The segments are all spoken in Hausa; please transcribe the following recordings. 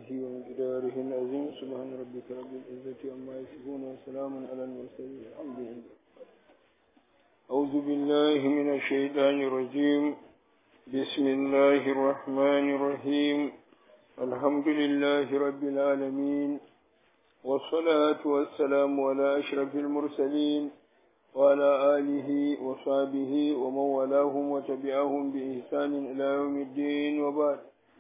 آله ومقداره العظيم سبحان ربك رب العزة عما يصفون وسلام على المرسلين الحمد لله. أعوذ بالله من الشيطان الرجيم. بسم الله الرحمن الرحيم. الحمد لله رب العالمين، والصلاة والسلام على أشرف المرسلين وعلى آله وصحبه ومن والاهم وتبعهم بإحسان إلى يوم الدين وبعد.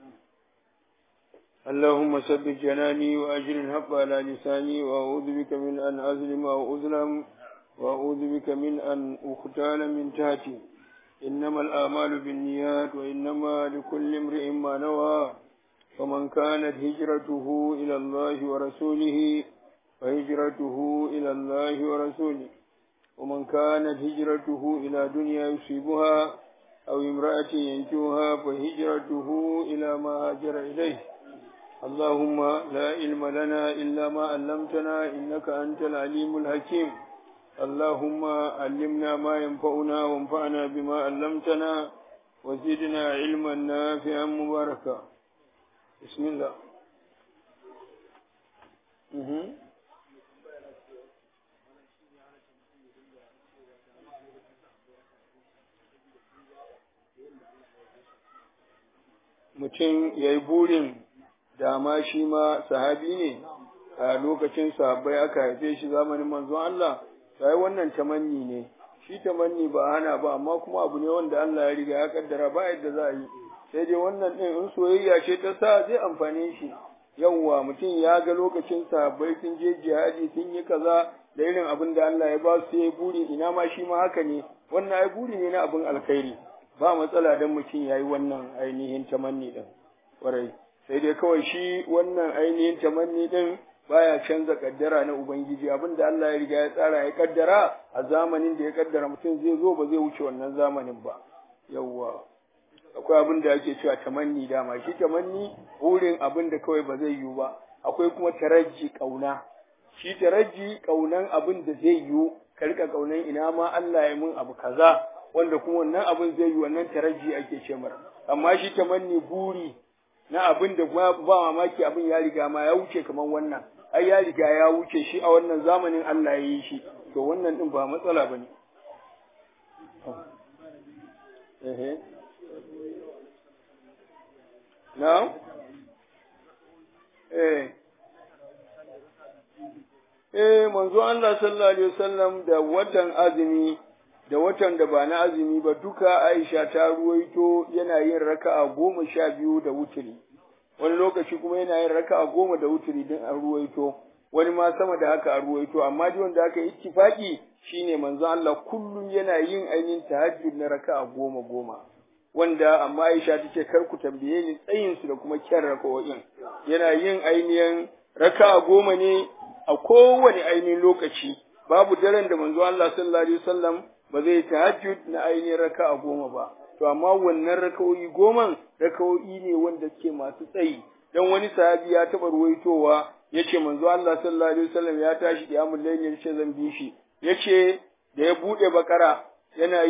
اللهم ثبت جناني وأجر الحق على لساني، وأعوذ بك من أن أظلم أو أظلم، وأعوذ بك من أن أختال من تحتي. إنما الأعمال بالنيات وإنما لكل امرئ ما نوى. فمن كانت هجرته إلى الله ورسوله فهجرته إلى الله ورسوله، ومن كانت هجرته إلى دنيا يصيبها أو امرأة ينكحها فهجرته إلى ما هاجر إليه. اللهم لا علم لنا إلا ما علمتنا إنك أنت العليم الحكيم. اللهم علمنا ما ينفعنا وانفعنا بما علمتنا وزدنا علما نافعا مباركا. بسم الله. mutum ya yi burin dama shi ma sahabi ne a lokacin sahabbai aka haife shi zamanin manzon Allah, sai wannan tamanni ne. Shi tamanni ba hana ba, amma kuma abu ne wanda Allah ya riga ya kaddara ba yadda za a yi. Sai dai wannan din in soyayya ce ta sa zai amfane shi. Yawwa mutum ya ga lokacin sahabbai sun je jihadi sun yi kaza da irin abin da Allah ya ba su, ya buri ina ma shi ma haka ne. Wannan ai buri ne na abin alkhairi. Ba matsala dan mutum yayi wannan ainihin tamanni din. Kwarai. Sai dai kawai shi wannan ainihin tamanni din baya canza kaddara na Ubangiji. Abin da Allah ya riga ya tsara ya kaddara a zamanin da ya kaddara mutum zai zo ba zai wuce wannan zamanin ba. Yawwa. Akwai abin da ake cewa tamanni dama. Shi tamanni burin abin da kawai ba zai yiwu ba. Akwai kuma taraji kauna. Shi taraji kaunan abin da zai yiwu, ka rika kaunan ina ma Allah ya mun abu kaza, wanda kuma wannan abin zai yi, wannan taraji ake ce mara. Amma shi tamanni buri na abin da ba mamaki abin ya riga ma ya wuce kamar wannan, ai ya riga ya wuce shi a wannan zamanin Allah ya yi shi, to wannan din ba matsala bane. Na? Manzo Allah sallallahu alaihi wasallam da watan azumi da watan da ba na azumi ba duka Aisha ta ruwaito yana yin raka'a 12 da wuturi. Wani lokaci kuma yana yin raka'a 10 da wuturi din an ruwaito, wani ma sama da haka an ruwaito, amma dai wanda aka yi ittifaki shine manzo Allah kullum yana yin ainihin tahajjud na raka'a 10, wanda amma Aisha tace kar ku tambaye ni tsayin su da kuma kyan raka'o'in. Yana yin ainihin raka'a 10 ne a kowane ainihin lokaci. Babu daren da manzo Allah sallallahu alaihi wasallam ba zai tahajjud na ainihin raka'a 10 ba. To amma wannan raka'o'i 10 raka'o'i ne wanda suke masu tsayi. Dan wani sahabi ya taba ruwaitowa yace manzo Allah sallallahu alaihi wasallam ya tashi qiyamul layl yace zan bi shi. Yace da ya bude bakara yana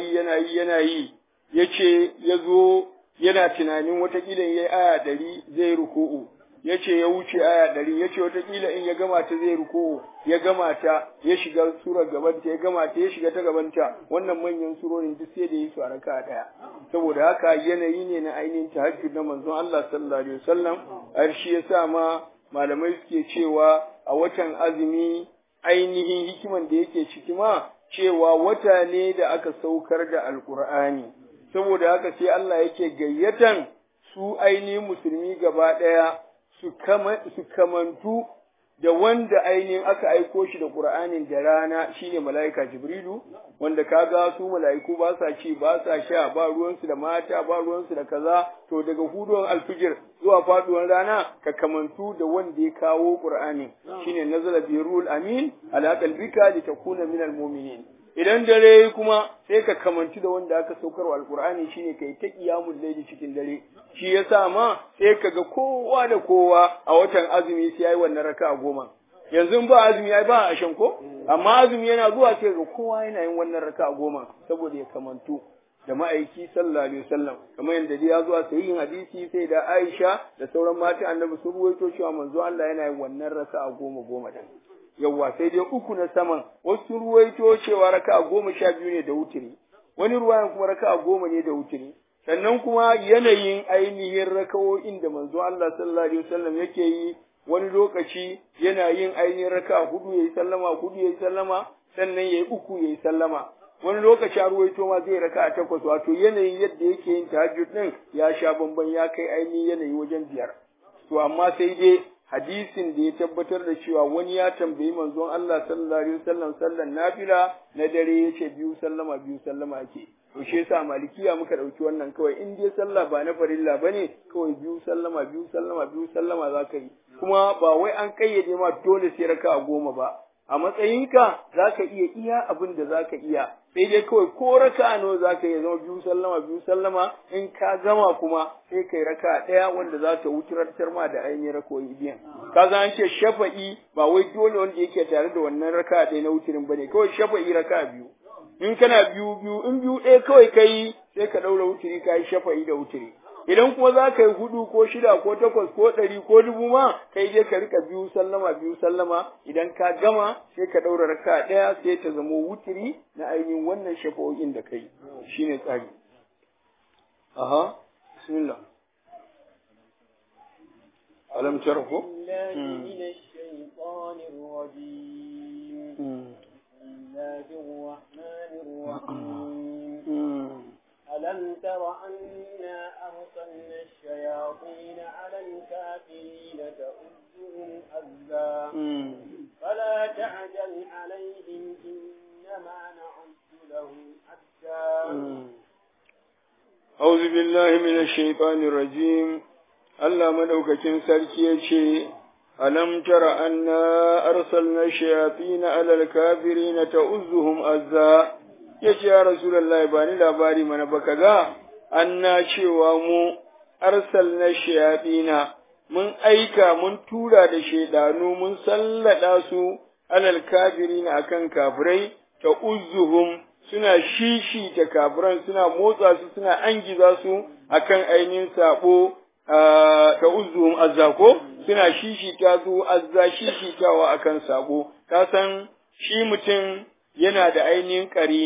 yi yace yazo yana tunanin watakila yayi aya 100 zai ruku'u. Yace ya wuce aya 100, yace watakila in ya gama ta zai ruku, ya gama ta ya shiga surar gabanta, ya gama ta ya shiga ta gabanta. Wannan manyan surorin duk sai da yi su a raka'a daya. Saboda haka yanayi ne na ainihin tahajjud na manzon Allah sallallahu alaihi wasallam. Har shi yasa ma malamai suke cewa a watan azumi ainihin hikiman da yake ciki ma cewa wata ne da aka saukar da Alkur'ani. Saboda haka sai Allah yake gayyatan su ainihin musulmi gaba daya su kamantu da wanda ainihin aka aiko shi da Qur'anin da rana, shine mala'ika Jibrilu, wanda kaga su mala'iku ba sa ci ba sa sha, ba ruwansu da mata, ba ruwansu da kaza. To daga huduwan alfijir zuwa faduwan rana ka kamantu da wanda ya kawo Qur'anin, shine nazala bi ruhul amin ala qalbika litakuna minal mu'minin. Idan dare kuma sai ka kamanci da wanda aka saukar wa alqur'ani, shine kai ta qiyamul layli cikin dare. Shi yasa ma sai kaga kowa da kowa a watan azumi sai yayi wannan raka'a 10. Yanzu ba azumi ai ba ashan ko, amma azumi yana zuwa sai ga kowa yana yin wannan raka'a 10 saboda ya kamantu. da ma'aiki sallallahu alaihi wasallam kamar yadda ya zo a sahihin hadisi sai da Aisha da sauran mata annabi sun ruwaito cewa manzo Allah yana yin wannan raka'a 10 din yawa sai dai uku na saman wasu ruwaito cewa raka'a 12 ne da wutiri wani ruwayan kuma raka'a 10 ne da wutiri sannan kuma yanayin ainihin raka'o'in da manzo Allah sallallahu alaihi wasallam yake yi wani lokaci yana yin ainihin raka'a 4 yayi sallama 4 yayi sallama sannan yayi 3 yayi sallama wani lokaci a ruwaito ma zai raka'a 8 wato yanayin yadda yake yin tahajjud din ya sha bamban ya kai ainihin yanayi wajen 5 to amma sai dai hadisin da ya tabbatar da cewa wani ya tambayi manzon Allah sallallahu alaihi wasallam sallan nafila na dare yace 2 sallama ake to shi yasa malikiya muka dauki wannan kawai in dai sallah ba na farilla bane kawai 2 sallama zaka yi kuma ba wai an kayyade ma dole sai raka'a 10 ba a matsayinka zaka iya abin da zaka iya sai dai kawai ko raka'a nawa zaka yi zama 2 sallama in ka gama kuma sai kai raka'a daya wanda za ta wutar ma da ainihin rakoyi biyan kaga an ce shafa'i ba wai dole wanda yake tare da wannan raka'a ɗaya na wutirin bane kawai shafa'i raka'a 2 in kana biyu in biyu ɗaya kawai kai sai ka ɗaura wutiri ka yi shafa'i da wutiri idan kuma za ka yi 4 ko 6 ko 8 ko 100 ko 1000 ma kai je ka rika 2 sallama idan ka gama sai ka ɗaura raka ɗaya sai ta zama wutiri na ainihin wannan shafa'o'in da kai shine tsari aha bismillah alam tarhu ألم تر أنا أرسلنا الشياطين على الكافرين تؤذهم أذى فلا تعجل عليهم إنما نعد لهم أذى أعوذ بالله من الشيطان الرجيم الله مدوكتين سركي ألم تر أنا أرسلنا الشياطين على الكافرين تؤذهم أذى yace ya Rasulullahi ba ni labari mana baka ga anna cewa mu arsalna shayatina mun aika mun tura da shedanu mun sallada su alal kafirin akan kafirai ta uzzuhum suna shishi ta kafiran suna motsa su suna angiza su akan ainihin sabo ta uzzuhum azzako suna shishi ta su azza shishi tawa akan sabo ka san shi mutum yana da ainihin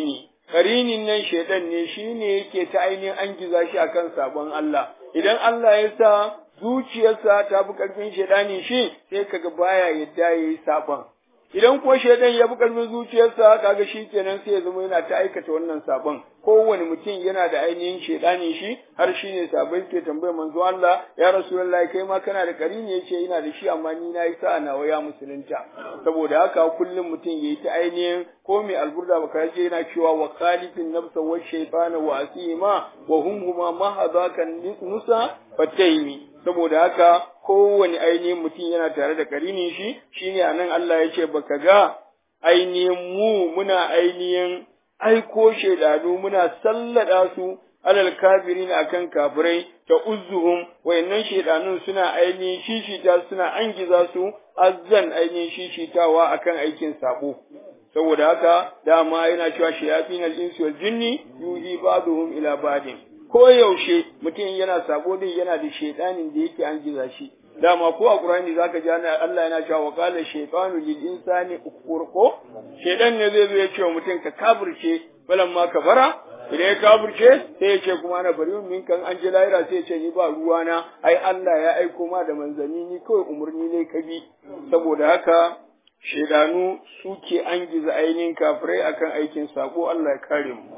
karinin nan shedan ne shine yake ta ainihin an giza shi akan sabon Allah idan Allah ya sa zuciyarsa ta bi karfin shedani shi sai kaga baya yadda yayi sabon idan kuwa shedan ya bi karfin zuciyarsa kaga shikenan sai ya zama yana ta aikata wannan sabon kowane mutum yana da ainihin shedani shi har shine sabai ke tambayar manzo Allah ya Rasulullahi kai ma kana da karini yace ina da shi amma ni nayi sa'a nawa ya musulunta saboda haka kullum mutum yayi ta ainihin ko mai alburda baka je yana cewa wa khalifin nafsa wa shaytana wa asima wa huma mahadaka nusa fataimi saboda haka kowane ainihin mutum yana tare da karinin shi shine anan Allah ya ce baka ga ainihin muna ainihin aiko shedanu muna sallada su alal kafirin akan kafirai ta uzzuhum wayannan shedanun suna ainihin shishita suna angiza su azzan ainihin shishitawa akan aikin sabo saboda haka dama yana cewa shayatin al-insi wal jinni yuhi ba'dhum ila ba'din ko yaushe mutum yana sabo din yana da shedanin da yake angiza shi dama ko a Qur'ani zaka ji Allah yana cewa wa qala shaytanu lil insani ukfur shedan ne zai zo ya ce wa mutum ka kafirce balamma kafara idan ya kafirce sai ya ce kuma na bari min kan an ji lahira sai ya ce ni ba ruwana ai Allah ya aiko ma da manzanni ni kawai umurni ne ka bi saboda haka shedanu suke angiza ainihin kafirai akan aikin sako Allah ya kare mu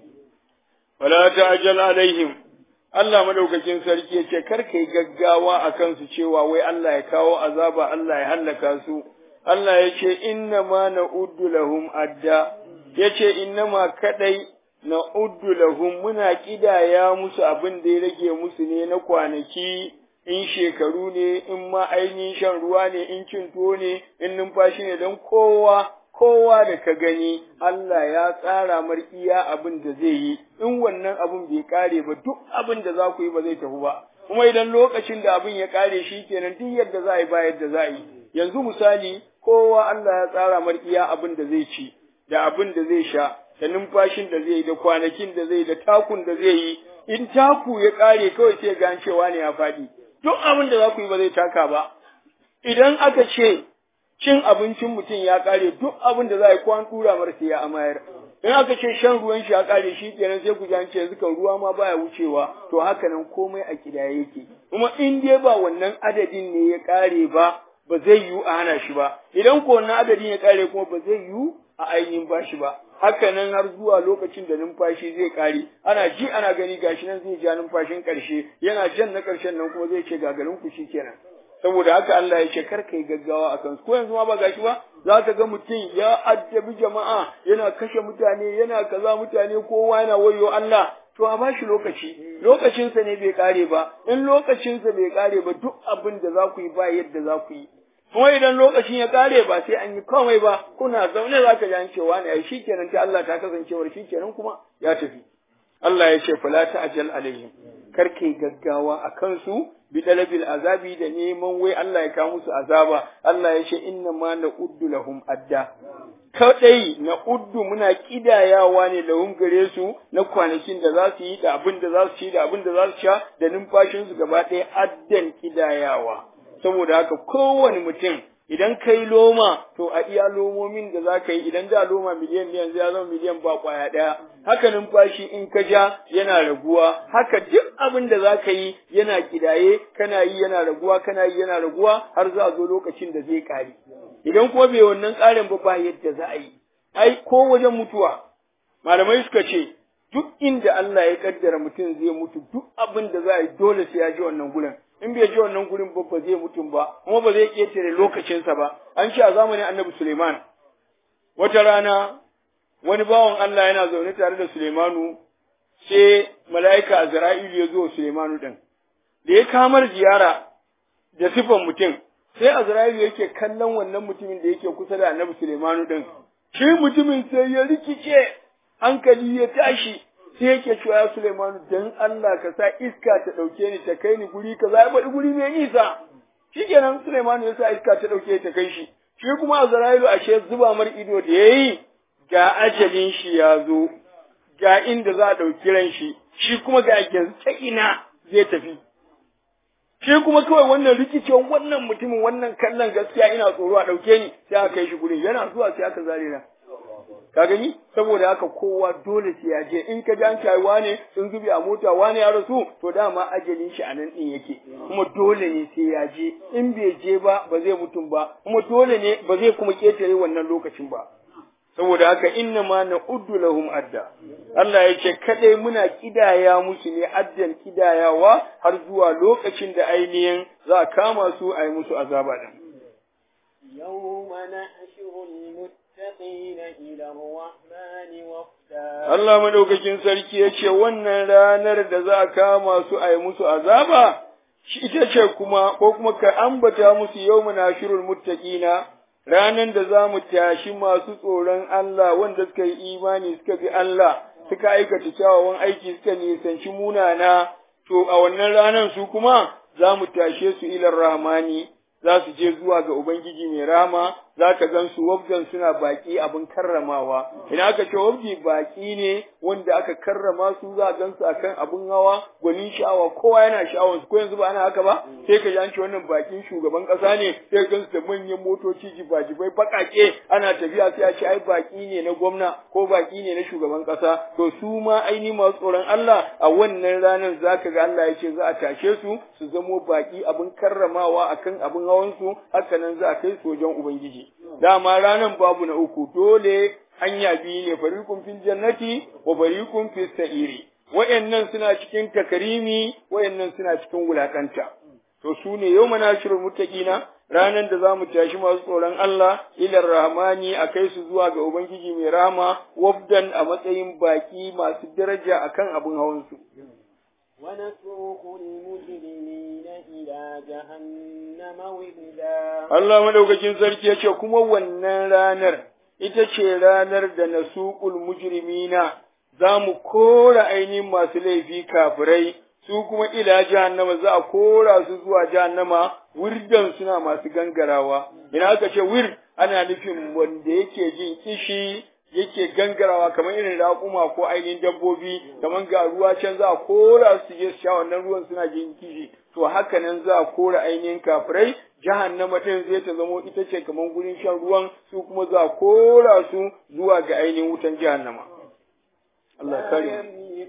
wala ta'jal alaihim Allah madaukakin sarki ya ce kar kai gaggawa akan su cewa wai Allah ya kawo azaba Allah ya hallaka su Allah ya ce inna ma na'uddu lahum adda yace inna ma kadai na'uddu lahum muna kidaya musu abin da ya rage musu ne na kwanaki in shekaru ne in ma ainihin shan ruwa ne in cin tuwo ne in numfashi ne don kowa da ka gani Allah ya tsara mar iya abin da zai yi in wannan abin bai kare ba duk abin da za ku yi ba zai tafi ba kuma idan lokacin da abin ya kare shi kenan duk yadda za a yi ba yadda za a yi yanzu misali kowa Allah ya tsara mar iya abin da zai ci da abin da zai sha da numfashin da zai yi da kwanakin da zai yi da takun da zai yi in taku ya kare kawai sai ga cewa ne ya faɗi duk abin da za ku yi ba zai taka ba idan aka ce cin abincin mutum ya kare duk abin da za a yi ko an tura mara sai ya amayar in aka ce shan ruwan shi ya kare shi kenan sai ku ji an ce yanzu kan ruwa ma baya wucewa to haka nan komai a kidaye yake kuma in dai ba wannan adadin ne ya kare ba ba zai yiwu a hana shi ba idan ko wannan adadin ya kare kuma ba zai yiwu a ainihin bashi ba haka nan har zuwa lokacin da numfashi zai kare ana ji ana gani gashi nan zai ja numfashin karshe yana jan na karshen nan kuma zai ce gagarin ku kenan saboda haka Allah ya ce kar kai gaggawa akan su ko yanzu ma ba gashi ba za ka ga mutum ya addabi jama'a yana kashe mutane yana kaza mutane kowa yana wayo Allah to a bashi lokacinsa ne bai kare ba in lokacinsa bai kare ba duk abin da za ku yi ba yadda za ku yi kuma idan lokacin ya kare ba sai an yi komai ba kuna zaune za ka ji an cewa ne ai shikenan ta Allah ta kasancewar shikenan kuma ya tafi Allah ya ce fala ta'jal alaihim kar kai gaggawa akan su bi talabil azabi da neman wai Allah ya kawo musu azaba Allah ya ce inna ma na'uddu lahum adda kadai na uddu muna kidayawa ne lahum gare su na kwanakin da za su yi da abin da za su ci da abin da za su sha da numfashin su gaba ɗaya addan kidayawa saboda haka kowane mutum idan kai loma to a iya lomomin da za ka yi idan da loma miliyan ne yanzu ya zama miliyan ba kwaya ɗaya haka numfashi in ka ja yana raguwa haka duk abin da za ka yi yana kidaye kana yi yana raguwa kana yi yana raguwa har za a zo lokacin da zai ƙare idan kuma bai wannan ƙarin ba yadda za a yi ai ko wajen mutuwa malamai suka ce duk inda Allah ya kaddara mutum zai mutu duk abin da za a yi dole sai ya ji wannan gurin in bai ji wannan gurin ba zai mutum ba kuma ba zai ƙetare lokacinsa ba an ce a zamanin Annabi Suleiman wata rana wani bawan Allah yana zaune tare da Suleimanu sai mala'ika Azra'ilu ya zo Suleimanu din da ya kamar ziyara da sifan mutum sai Azra'ilu yake kallon wannan mutumin da yake kusa da Annabi Suleimanu din shi mutumin sai ya rikice hankali ya tashi sai yake cewa ya Suleimanu dan Allah ka sa iska ta dauke ni ta kai ni guri kaza ya bari guri mai nisa shikenan Suleimanu ya sa iska ta dauke ta kai shi shi kuma Azra'ilu ashe zuba mar ido da yayi ga ajalin shi ya zo ga inda za a dauki ran shi shi kuma ga ta ina zai tafi shi kuma kawai wannan rikicin wannan mutumin wannan kallon gaskiya ina tsoro a dauke ni sai aka kai shi gurin yana zuwa sai aka zare ran ka gani saboda haka kowa dole sai ya je in ka ji an cewa wane sun zube a mota wane ya rasu to dama ajalin shi anan din yake kuma dole ne sai ya je in bai je ba ba zai mutum ba kuma dole ne ba zai kuma ketare wannan lokacin ba saboda haka inna ma na'uddu lahum adda Allah ya ce kadai muna kidaya musu ne addan kidayawa har zuwa lokacin da ainihin za a kama su a yi musu azaba din yawma nahshurul Allah madaukakin sarki ya ce wannan ranar da za a kama su a yi musu azaba, shi ita ce kuma, ko kuma ka ambata musu yau muna shirul muttaqina ranar da za mu tashi masu tsoron Allah wanda suka yi imani suka bi Allah, suka aikata kyawawan aiki suka nisanci munana, to a wannan ranar su kuma za mu tashe su ilar rahmani. Za su je zuwa ga Ubangiji mai rama, za ka gan su wabdan suna baƙi abin karramawa. Ina aka ce wabdi baƙi ne wanda aka karrama su za a gan su akan abin hawa, gwanin sha'awa, kowa yana sha'awar su, ko yanzu ba ana haka ba, sai ka ji an ce wannan baƙin shugaban ƙasa ne, sai ka gan su da manyan motoci jibajibai baƙaƙe, ana tafiya sai a ce ai baƙi ne na gwamna ko baƙi ne na shugaban ƙasa. To su ma aini masu tsoron Allah a wannan ranar za ka ga Allah ya ce za a tashe su, su zamo baƙi abin karramawa akan abin hawansu, haka nan za a kai su wajen Ubangiji. Dama ranan babu na uku, dole hanya biyu ne, fariqun fil jannati wa fariqun fis sa'iri. Wayannan suna cikin takarimi, wayannan suna cikin wulakanta. To su ne yawma nashrul muttaqina, ranan da zamu tashi masu tsoron Allah ilar rahmani a kai su zuwa ga Ubangiji mai rahama, wafdan a matsayin baki masu daraja akan abin hawansu. ونسوق المجرمين إلى جهنم وردا Allah madaukakin sarki yace kuma wannan ranar ita ce ranar da nasuqul mujrimina zamu kora ainihin masu laifi kafirai su kuma ila jahannama za a kora su zuwa jahannama wirdan suna masu gangarawa ina aka ce wir ana nufin wanda yake jin kishi yake gangarawa kamar irin raƙuma ko ainihin dabbobi kamar ga ruwa can za a kora su je su sha wannan ruwan suna jin kishi to haka nan za a kora ainihin kafirai jahannama din zai ta zamo ita ce kamar gurin shan ruwan su kuma za a kora su zuwa ga ainihin wutan jahannama Allah kare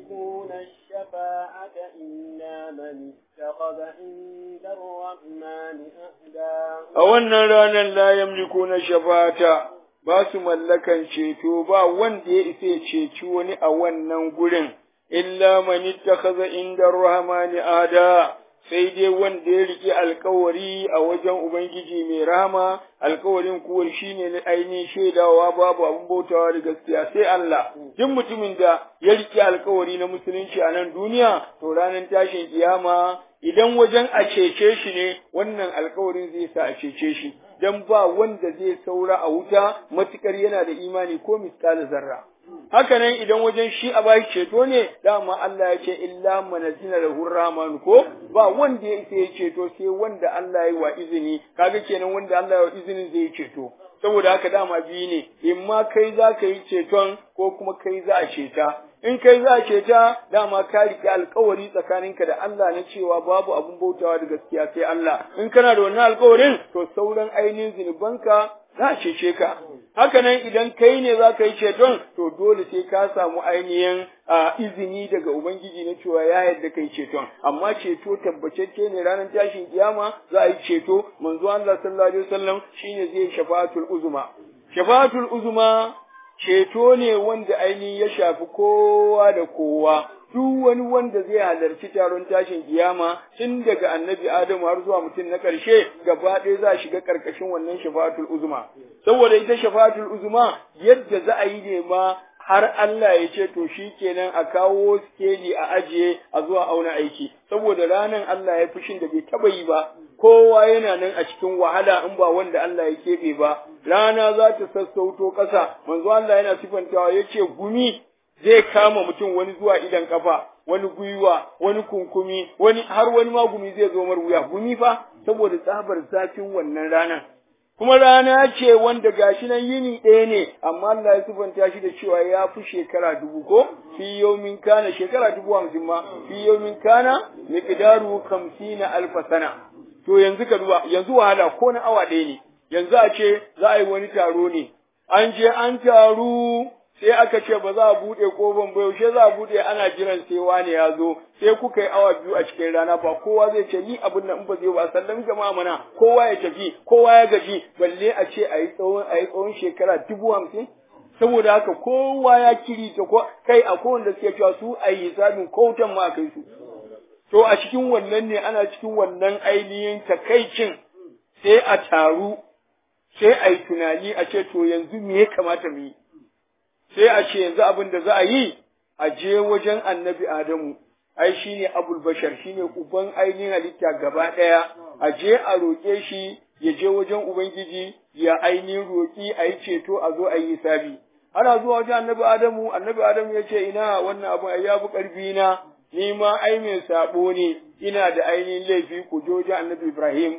الشفاعة إلا من اتخذ عند الرحمن أهدا أولنا رانا لا يملكون الشفاعة ba su mallakan ceto ba wanda ya isa ceci wani a wannan gurin illa man ittakhadha inda ar-rahmani ahda sai dai wanda ya riƙe alƙawari a wajen ubangiji mai rahama alƙawarin kuwa shine na ainihin shaidawa babu abin bautawa da gaskiya sai Allah duk mutumin da ya riƙe alƙawari na musulunci a nan duniya to ranar tashin kiyama idan wajen a cece shi ne wannan alƙawarin zai sa a cece shi dan ba wanda zai saura a wuta matukar yana da imani ko misali zarra haka nan idan wajen shi a bashi ceto ne dama Allah ya ce illa manazina lahu rahman ko ba wanda ya isa ya ceto sai wanda Allah ya wa izini kaga kenan wanda Allah ya wa izinin zai ceto saboda haka dama biyu ne in ma kai za ka yi ceton ko kuma kai za a ceta in kai za a ceta dama ka riƙe alƙawari tsakaninka da Allah na cewa babu abun bautawa da gaskiya sai Allah in kana da wannan alƙawarin to sauran ainihin zinubanka za a cece ka haka nan idan kai ne za ka yi ceton to dole sai ka samu ainihin izini daga ubangiji na cewa ya yarda kai ceton amma ceto tabbatacce ne ranar tashin kiyama za a yi ceto manzo Allah sallallahu alaihi wasallam shine zai shafa'atul uzma shafa'atul uzma ceto ne wanda ainihin ya shafi kowa da kowa duk wani wanda zai halarci taron tashin kiyama tun daga annabi Adamu har zuwa mutum na ƙarshe gaba ɗaya za a shiga ƙarƙashin wannan shafa'atul uzma saboda ita shafa'atul uzma yadda za a yi ne ma har Allah ya ce to shikenan a kawo skeli a ajiye a zuwa auna aiki saboda ranan Allah ya fushin da bai taba yi ba kowa yana nan a cikin wahala in ba wanda Allah ya keɓe ba rana za ta sassauto ƙasa manzo Allah yana sifantawa yace gumi zai kama mutum wani zuwa idan kafa wani gwiwa wani kunkumi wani har wani ma gumi zai zo mar wuya gumi fa saboda tsabar zafin wannan ranan kuma rana ce wanda gashi nan yini ɗaya ne amma Allah ya sifanta shi da cewa ya fi shekara 1000 ko fi yawmin kana shekara 50 ma fi yawmin kana miqdaru 50,000 sana to yanzu ka duba yanzu wahala ko na awa ɗaya ne yanzu a ce za a yi wani taro ne an je an taru sai aka ce ba za a buɗe ƙofan ba yaushe za a buɗe ana jiran sai wani ya zo sai kuka yi awa 2 a cikin rana ba kowa zai ce ni abin nan in ba zai ba sallan jama'a mana kowa ya tafi kowa ya gaji balle a ce a yi tsawon shekara 50,000 saboda haka kowa ya kiri ta ko kai a kowanne suke cewa su a yi hisabin kautan ma kai su to a cikin wannan ne ana cikin wannan ainihin takaicin sai a taru sai a yi tunani a ce to yanzu me ya kamata mu yi sai a ce yanzu abin da za a yi a je wajen annabi Adamu ai shine abul bashar shine uban ainihin halitta gaba ɗaya a je a roƙe shi ya je wajen ubangiji ya ainihin roƙi a yi ceto a zo a yi hisabi ana zuwa wajen annabi Adamu ya ce ina wannan abu ai ya fi ƙarfi na ni ma ai mai sabo ne ina da ainihin laifi ku je wajen annabi Ibrahim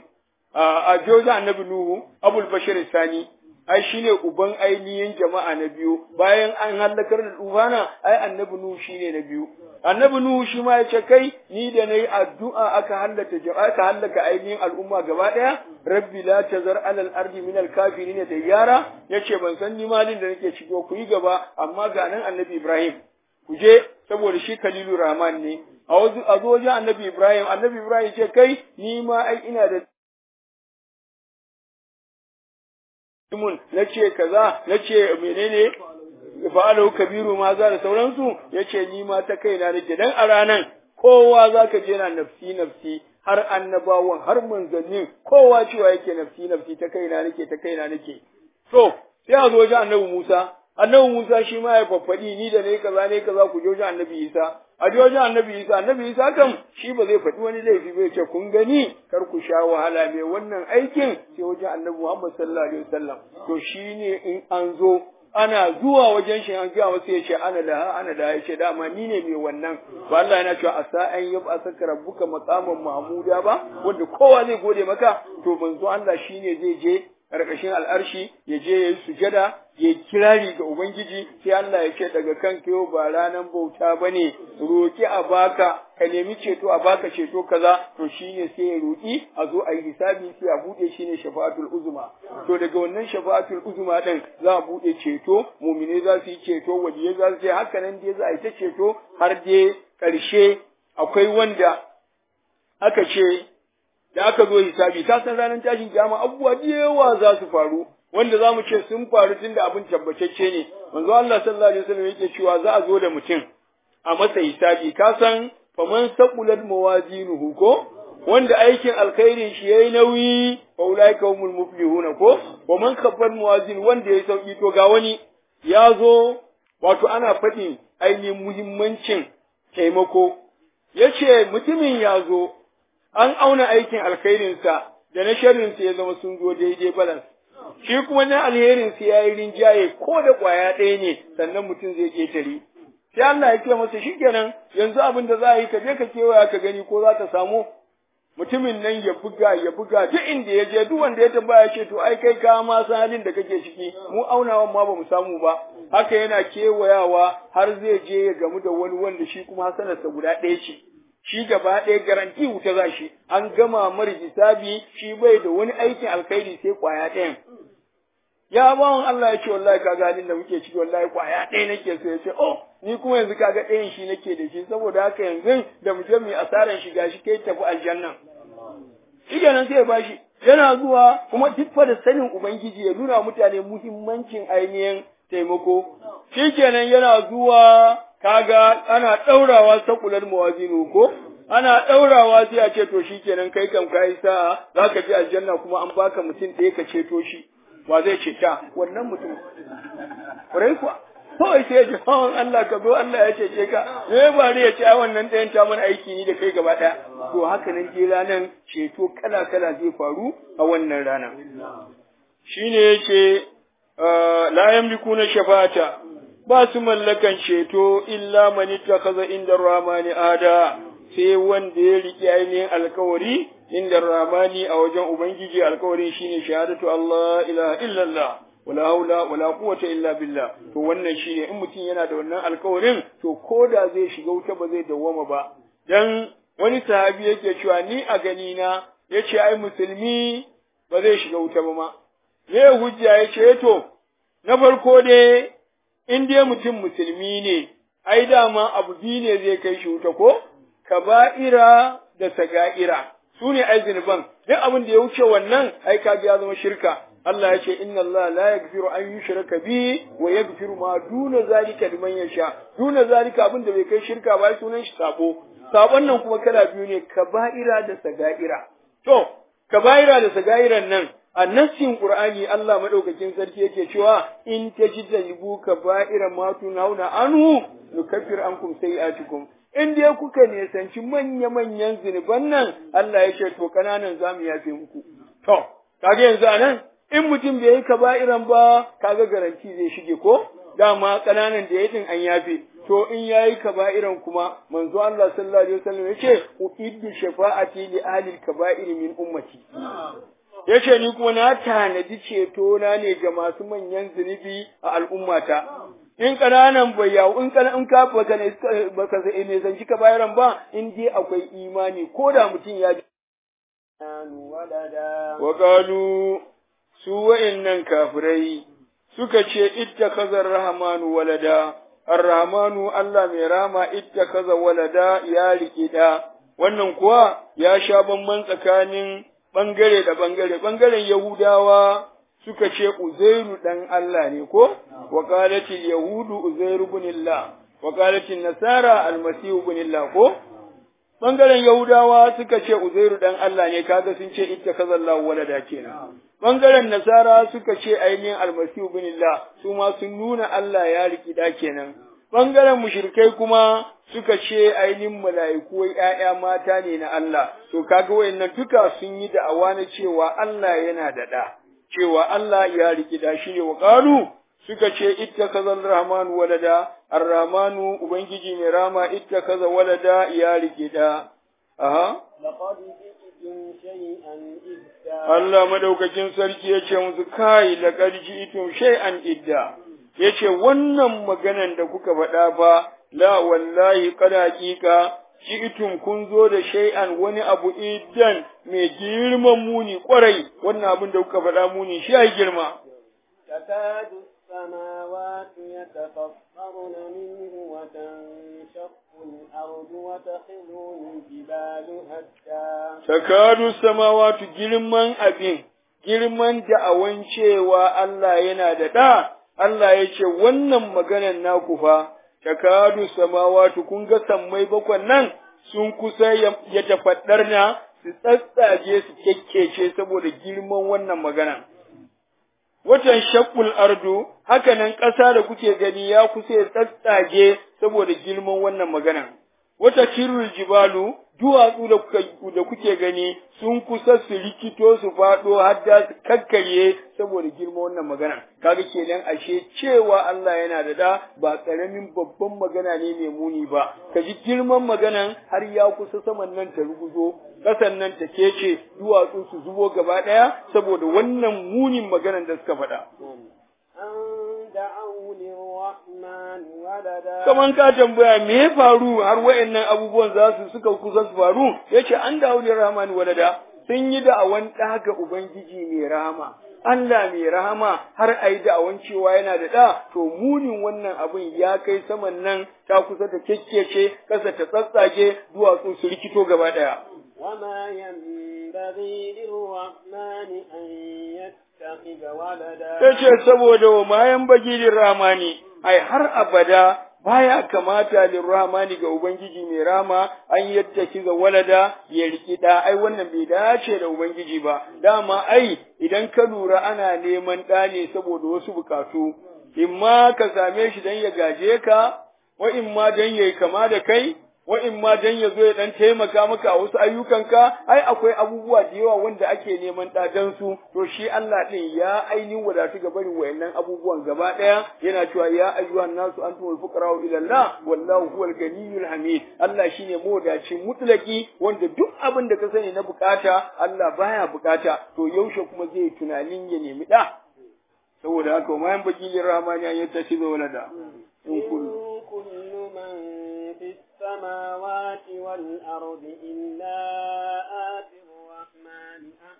a je wajen annabi Nuhu abul bashar sani ai shine uban ainihin jama'a na biyu bayan an halakar da tufana ai annabi nuhu shine na biyu annabi nuhu shi ma yace kai ni da nayi addu'a aka halaka ainihin al'umma gaba daya rabbi la tazar alal ardi min al kafirin tayyara yace ban san ni malin da nake ciki ku yi gaba amma ga nan annabi ibrahim ku je saboda shi kalilur rahman ne a zo wajen annabi ibrahim ce kai ni ma ai ina da mun nace kaza nace menene fa'alu kabiru ma za da sauransu yace ni ma ta kaina nake dan a ranan kowa zaka je na nafsi har annabawan har manzannin kowa cewa yake nafsi ta kaina nake to sai a zo wajen annabi Musa shi ma ya faffadi ni da nayi kaza ku je wajen annabi Isa a je wajen annabi Isa kam shi ba zai faɗi wani laifi ba yace kun gani kar ku sha wahala mai wannan aikin sai wajen annabi Muhammad sallallahu alaihi wasallam to shine in an zo ana zuwa wajen shi an ga wasu yace ana da yace dama ni ne mai wannan ba Allah yana cewa asa an yab'asaka rabbuka maqaman mahmuda ba wanda kowa zai gode maka to manzo Allah shine zai je karkashin al'arshi ya je yayi sujada ya kirari ga ubangiji sai Allah ya ce daga kanka yau ba ranan bauta bane roki a baka ka nemi ceto a baka ceto kaza to shine sai ya roki a zo a yi hisabi sai a bude shine shafa'atul uzma to daga wannan shafa'atul uzma din za a bude ceto mu'mine za su yi ceto wajiye za su yi haka nan dai za a yi ta ceto har dai karshe akwai wanda aka ce da aka zo hisabi ka san ranar tashin kiyama abubuwa da yawa za su faru wanda za mu ce sun faru tunda abin tabbatacce ne manzo Allah sallallahu alaihi wasallam yake cewa za a zo da mutum a masa hisabi ka san faman saqulat mawazinuhu ko wanda aikin alkhairin shi yayi nauyi fa ulaika humul muflihuna ko wa man khaffat mawazin wanda yayi sauki to ga wani ya zo wato ana faɗin ainihin muhimmancin taimako yace mutumin ya zo an auna aikin alkhairinsa da na sharrinsa ya zama sun zo daidai balance shi kuma na alherinsa ya yi rinjaye ko da ƙwaya ɗaya ne sannan mutum zai ƙetare sai Allah ya ce masa shikenan yanzu abin da za a yi ka je ka kewaya ka gani ko za ta samu mutumin nan ya buga duk inda ya je duk wanda ya tambaya ce to ai kai ka ma san halin da kake ciki mu aunawan ma ba mu samu ba haka yana kewayawa har zai je ya gamu da wani wanda shi kuma hasanarsa guda ɗaya ce shi gaba ɗaya garanti wuta za shi an gama mar hisabi shi bai da wani aikin alkhairi sai kwaya ɗayan ya bawan Allah ya ce wallahi kaga halin da muke ciki wallahi kwaya ɗaya nake so ya ce oh ni kuma yanzu kaga ɗayan shi nake da shi saboda haka yanzu da mu je mu asaran shi gashi kai tafi aljanna shi kenan sai ya bashi yana zuwa kuma duk fa da sanin ubangiji ya nuna mutane muhimmancin ainihin taimako shi kenan yana zuwa kaga ana ɗaurawa sakular mawazinu ko ana ɗaurawa sai a ce to shikenan kai kam kai sa'a zaka ji aljanna kuma an baka mutum ɗaya ka ceto shi wa zai ceta wannan mutum kurai kuwa kawai sai ya ji hawan Allah ka zo Allah ya cece ka me ba ya ce ai wannan ɗayan ta mana aiki ni da kai gaba ɗaya to haka nan je ranan ceto kala kala zai faru a wannan rana shine yace la yamlikuna shafata ba su mallakan ceto illa man ittakhadha inda rahmani ada sai wanda ya riƙe ainihin alkawari inda rahmani a wajen ubangiji alkawarin shine shahadatu Allah ilaha illallah wala haula wala quwwata illa billah to wannan shine in mutum yana da wannan alkawarin to koda zai shiga wuta ba zai dawwama ba dan wani sahabi yake cewa ni a gani na yace ai musulmi ba zai shiga wuta ba ma me hujja yace to na farko dai in dai mutum musulmi ne, ai dama abu biyu ne zai kai shi wuta ko, kaba'ira da saga'ira, su ne ai zunuban, duk abin da ya wuce wannan ai kaga ya zama shirka. Allah ya ce inna Allah la yaghfiru an yushraka bi wa yaghfiru ma duna zalika liman yasha. Duna zalika abin da bai kai shirka ba sunan shi sabo. Sabon nan kuma kala biyu ne kaba'ira da saga'ira. To, kaba'ira da saga'iran nan a nassin Qur'ani Allah madaukakin sarki yake cewa in tajtanibu kaba'ira ma tunhauna anhu nukaffir ankum sayi'atikum in dai kuka nisanci manya-manyan zinuban nan Allah ya ce to kananan zamu yafe muku to kaga yanzu anan in mutum bai yi kaba'iran ba kaga garanti zai shige ko dama kananan da yayin an yafe to in yayi kaba'iran kuma manzo Allah sallallahu alaihi wasallam yace uiddu shafa'ati li ahli al-kaba'ir min ummati yace ni kuma na tanadi ceto na ne ga masu manyan zunubi a al'ummata in kananan bayawu in ka baka ne zanci ka bayaran ba in dai akwai imani ko da mutum ya wa qalu su wa'annan kafirai suka ce ittakaza ar-rahmanu walada ar-rahmanu Allah mai rama ittakaza walada ya rikida wannan kuwa ya sha bamban tsakanin bangare da bangare, bangaren Yahudawa suka ce Uzairu dan Allah ne ko, wakalatin Yahudu Uzairu binillah, wakalatin Nasara Almasihu binillah ko, bangaren Yahudawa suka ce Uzairu dan Allah ne kaga sun ce ita kazallahu walada kenan. Bangaren Nasara suka ce ainihin Almasihu binillah, su ma sun nuna Allah ya rikida kenan. Bangaren mushrikai kuma suka ce ainihin mala'iku wai ‘ya'ya mata ne na Allah, to kaga wayannan duka sun yi da'awa na cewa Allah yana da ɗa, cewa Allah ya rikida shi ne wa ƙalu suka ce ita kazan rahmanu walada, ar-rahmanu Ubangiji mai rama ita kaza walada ya rikida. Aha. ji'tum shay'an idda. Allah madaukakin sarki ya ce musu kai laqad ji'tum shay'an idda. Yace wannan maganan da kuka faɗa fa la wallahi qad haqiqa ji'tum kun zo da shay'an wani abu iddan mai girman muni kwarai, wannan abin da kuka faɗa muni shi ai girma. takadu السماوات يتفطرن منه وتنشق الأرض وتخر الجبال هدا. تكاد السماوات girman abin, girman da'awan cewa Allah yana da ɗa, Allah ya ce wannan maganan naku fa, takadu samawatu kun ga sammai bakwan nan sun kusa ya tafaddarna su tsatsage su kekkece saboda girman wannan magana. Watan shakul ardu haka nan ƙasa da kuke gani ya kusa ya tsatsage saboda girman wannan magana. Wata kirul jibalu duwatsu da kuke gani sun kusa su rikito su faɗo har da su kakkarye saboda girman wannan magana. Kaga kenan ashe cewa Allah yana da da ba ƙaramin babban magana ne mai muni ba. Ka ji girman maganan har ya kusa saman nan ta ruguzo, ƙasan nan ta kece, duwatsu su zubo gaba ɗaya saboda wannan munin maganan da suka faɗa. Kaman ka tambaya me ya faru har wa'annan abubuwan za su suka kusa su faru, yace an dawo da rahman walada, sun yi da'awan ɗa ga Ubangiji mai rahama, Allah mai rahama har a yi da'awan cewa yana da ɗa, to munin wannan abin ya kai saman nan ta kusa ta kekkece, kasa ta tsatsage, duwatsu su rikito gaba ɗaya. وما ينبغي للرحمن أن يتخذ ولدا. Tace saboda wa mayan bagilin ramani, ai har abada baya kamata lirrahmani ga Ubangiji mai rama an yattakiza walada ya riki da, ai wannan bai dace da Ubangiji ba. Dama ai idan ka lura ana neman ɗa ne saboda wasu bukatu, imma ka same shi dan ya gaje ka, wa imma dan yayi kama da kai, wa imma dan ya zo ya dan taimaka maka a wasu ayyukanka, ai akwai abubuwa da yawa wanda ake neman ɗa dan su, to shi Allah din ya ainihin wadatu ga barin wayannan abubuwan gaba ɗaya, yana cewa ya ayyuhan nasu antumul fuqara'u ila Allah wallahu huwal ganiyyul hamid. Allah shine mawadaci mutlaki wanda duk abin da ka sani na bukata Allah baya bukata, to yaushe kuma zai tunanin ya nemi ɗa? Saboda haka ma yan baki rahmani an yattashi walada in kullu السماوات والأرض إلا آتي الرحمن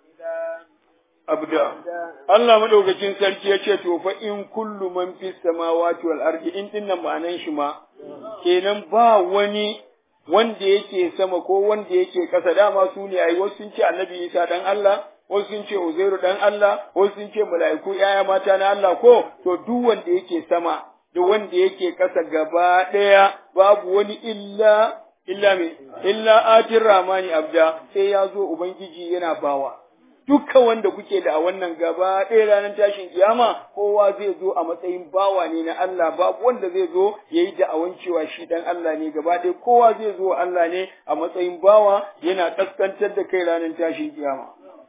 abda Allah madaukakin sarki ya ce to fa in kullu man fis samawati wal ardi in dinnan ma'anan shi ma kenan ba wani wanda yake sama ko wanda yake kasa, dama su ne ai wasu sun ce annabi Isa dan Allah, wasu sun ce Uzairu dan Allah, wasu sun ce mala'iku yaya mata na Allah, ko to duk wanda yake sama da wanda yake kasa gaba ɗaya babu wani illa atir ramani abda, sai ya zo Ubangiji yana bawa. Dukkan wanda kuke da a wannan gaba ɗaya ranar tashin kiyama, kowa zai zo a matsayin bawa ne na Allah, babu wanda zai zo ya yi da'awan cewa shi dan Allah ne, gaba ɗaya kowa zai zo Allah ne a matsayin bawa, yana kaskantar da kai ranar tashin kiyama.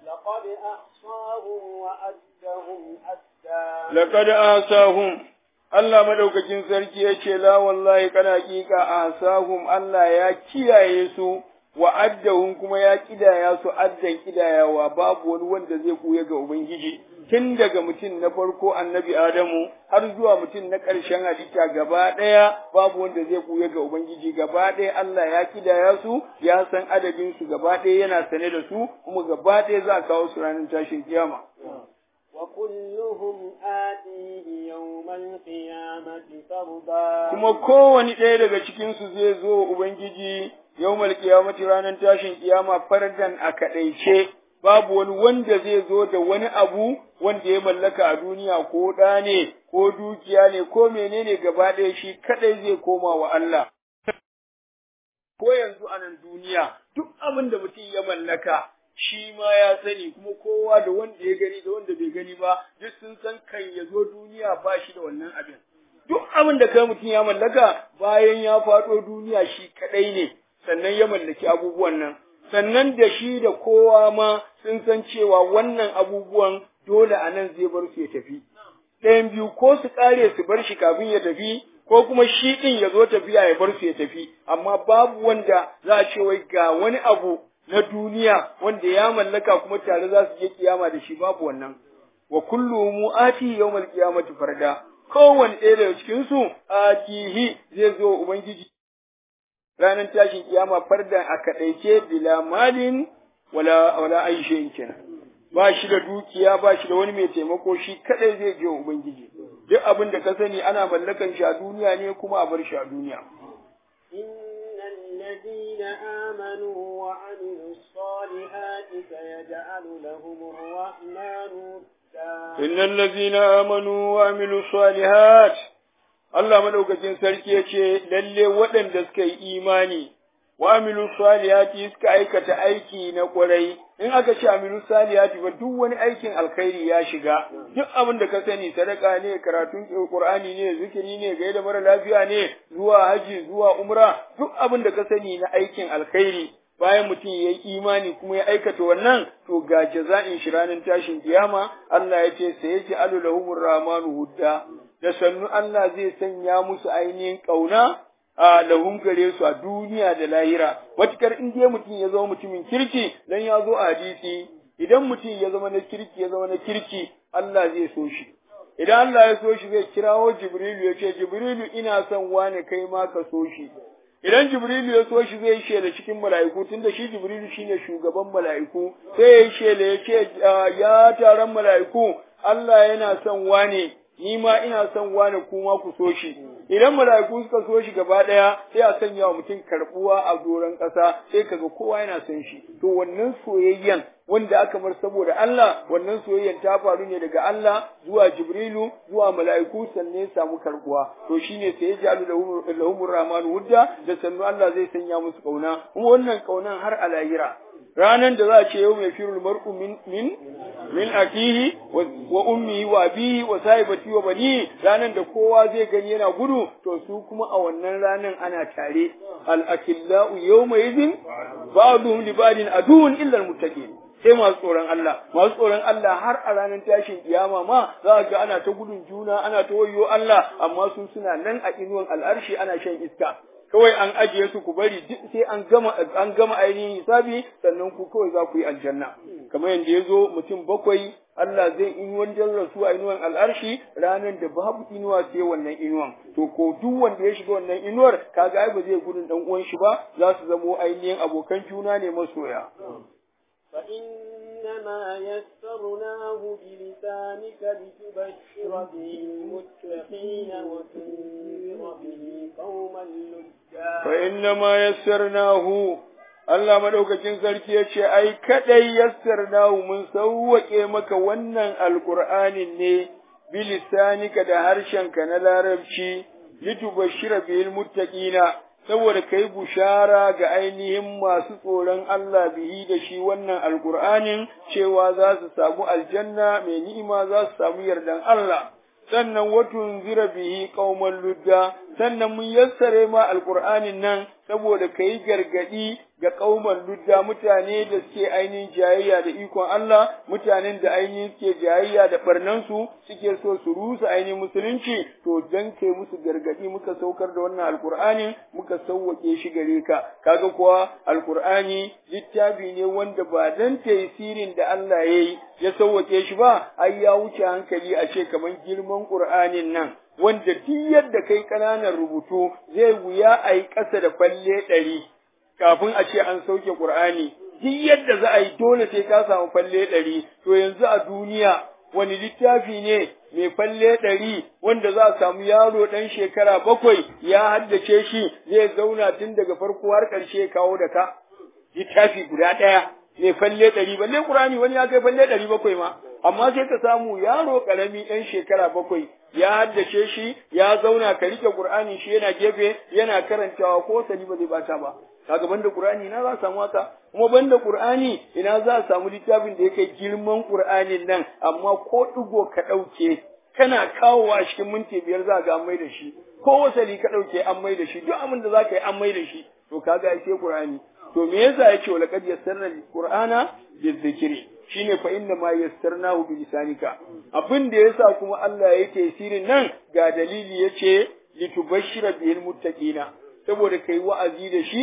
Laqad asahum Allah madaukakin sarki ya ce la wallahi kana hakika asahum, Allah ya kiyaye su wa addahum kuma ya kidaya su addan kidayawa, babu wani wanda zai koya ga Ubangiji, tun daga mutum na farko annabi Adamu har zuwa mutum na ƙarshen halitta gaba ɗaya babu wanda zai koya ga Ubangiji, gaba ɗaya Allah ya kidaya su, ya san adadin su gaba ɗaya, yana sane da su, kuma gaba ɗaya za a kawo su ranar tashin kiyama. وكلهم آتيه يوم القيامة فردا. kuma kowane ɗaya daga cikinsu zai zo Ubangiji yawmal qiyamati ranar tashin kiyama fardan a kaɗaice, babu wani wanda zai zo da wani abu wanda ya mallaka a duniya, ko ɗa ne ko dukiya ne ko menene, gaba ɗaya shi kaɗai zai koma wa Allah. Ko yanzu a nan duniya duk abin da mutum ya mallaka shi ma ya sani, kuma kowa da wanda ya gani da wanda bai gani ba duk sun san kan ya zo duniya ba shi da wannan abin. Duk abin da kai mutum ya mallaka bayan ya faɗo duniya shi kaɗai ne, sannan ya mallaki abubuwan nan, sannan da shi da kowa ma sun san cewa wannan abubuwan dole a nan zai bar su ya tafi. Ɗayan biyu, ko su ƙare su bar shi kafin ya tafi, ko kuma shi ɗin ya zo tafiya ya bar su ya tafi, amma babu wanda za a ce wai ga wani abu na duniya wanda ya mallaka kuma tare za su je kiyama da shi babu wannan wa kullu mu'ati yawmal qiyamati farda kowanne ɗaya daga cikin su atihi zai zo ubangiji ranar tashin kiyama fardan a kadaice bila malin wala aishin kenan ba shi da dukiya ba shi da wani mai taimako shi kadai zai je ubangiji duk abin da ka sani ana mallakan shi a duniya ne kuma a bar shi a duniya الذين آمنوا وعملوا الصالحات سيجعل لهم الرحمن ودا إن الذين آمنوا وعملوا الصالحات Allah madaukakin sarki yace lalle waɗanda suka yi imani wa amilu salihati suka aikata aiki na ƙwarai in aka ce amilu salihati ba duk wani aikin alkhairi ya shiga duk abin da ka sani sadaka ne karatun Qur'ani ne zikiri ne gaida mara lafiya ne zuwa haji zuwa umra duk abin da ka sani na aikin alkhairi bayan mutum ya yi imani kuma ya aikata wannan to ga jaza'in shi ranar tashin kiyama Allah ya ce sai yaji alu lahumur rahmanu hudda da sannu Allah zai sanya musu ainihin kauna a lahum gare su a duniya da lahira watakar in dai mutum ya zama mutumin kirki dan ya zo a hadisi idan mutum ya zama na kirki Allah zai so shi idan Allah ya so shi zai kirawo Jibrilu ya ce Jibrilu ina son wane kai ma ka so shi idan Jibrilu ya so shi zai shela cikin mala'iku tunda shi Jibrilu shine shugaban mala'iku sai ya shela ya ce ya taron mala'iku Allah yana son wane ni ma ina son wane kuma ku so shi idan mala'iku suka so shi gaba daya sai a sanya wa mutum karbuwa a doron ƙasa sai kaga kowa yana son shi to wannan soyayyen wanda aka mar saboda Allah wannan soyayyen ta faru ne daga Allah zuwa Jibrilu zuwa mala'iku sannan ya samu karbuwa to shine sai ya jalu lahumur rahmanu wudda da sannu Allah zai sanya musu kauna kuma wannan kaunan har a lahira ranan da za a ce yau mai firul mar'u min akihi wa ummihi wa abihi wa sahibati wa bani ranan da kowa zai gani yana gudu to su kuma a wannan ranan ana tare al akillau yawma idin ba'dhum li ba'din adun illa al muttaqin sai masu tsoron Allah har a ranar tashin kiyama ma za ga ana ta gudun juna ana ta wayo Allah amma su suna nan a inuwan al'arshi ana shan iska kawai an ajiye su ku bari duk sai an gama ainihin hisabi sannan ku kawai za ku yi aljanna kamar yadda ya zo mutum bakwai Allah zai inuwan rasu a inuwan al'arshi ranar da babu inuwa sai wannan inuwan to ko duk wanda ya shiga wannan inuwar kaga ai ba zai gudun dan uwan shi ba za su zamo ainihin abokan juna ne masoya فإنما يسرناه بلسانك لتبشر به المتقين وتنذر به قوما لجا فإنما يسرناه Allah madaukakin sarki ya ce ai kadai yassarnahu mun sauwake maka wannan alqur'anin ne bilisanika da harshenka na larabci litubashshira bil muttaqina saboda kai bushara ga ainihin masu tsoron Allah bihi da shi wannan alqur'anin cewa za su samu aljanna mai ni'ima za su samu yardan Allah sannan watun zira bihi qauman ludda sannan mun yassare ma alqur'anin nan saboda kai gargadi ga qauman ludda mutane da suke ainihin jayayya da ikon Allah mutanen da ainihin suke jayayya da barnan su suke so su rusa ainihin musulunci to dan kai musu gargadi muka saukar da wannan alqur'anin muka sauwake shi gare ka kaga kuwa alqur'ani littafi ne wanda ba dan tafsirin da Allah yayi ya sauwake shi ba ai ya wuce hankali a ce kaman girman qur'anin nan wanda duk yadda kai kananan rubutu zai wuya a yi ƙasa da falle 100 kafin a ce an sauke Qur'ani duk yadda za a yi dole sai ka samu falle 100 to yanzu a duniya wani littafi ne mai falle 100 wanda za a samu yaro dan shekara 7 ya haddace shi zai zauna tun daga farko har ƙarshe kawo da ka littafi guda ɗaya mai falle 100 balle Qur'ani wani ya kai falle 700 ma amma sai ka samu yaro karami ɗan shekara 7 ya haddace shi ya zauna ka rike Qur'ani shi yana gefe yana karantawa ko sani ba zai bata ba kaga banda Qur'ani ina za a samu haka kuma banda Qur'ani ina za a samu littafin da yake girman Qur'anin nan amma ko digo ka dauke kana kawowa cikin minti 5 za ga an mai da shi ko wasali ka dauke an mai da shi duk abin da zaka yi an mai da shi to kaga ai sai Qur'ani to me yasa yake wala kad yassarna al-Qur'ana bizikri shine fa inna ma yassarnahu bi lisanika abin da yasa kuma Allah ya tafsirin nan ga dalili yace litubashshira bil muttaqina saboda kai wa'azi da shi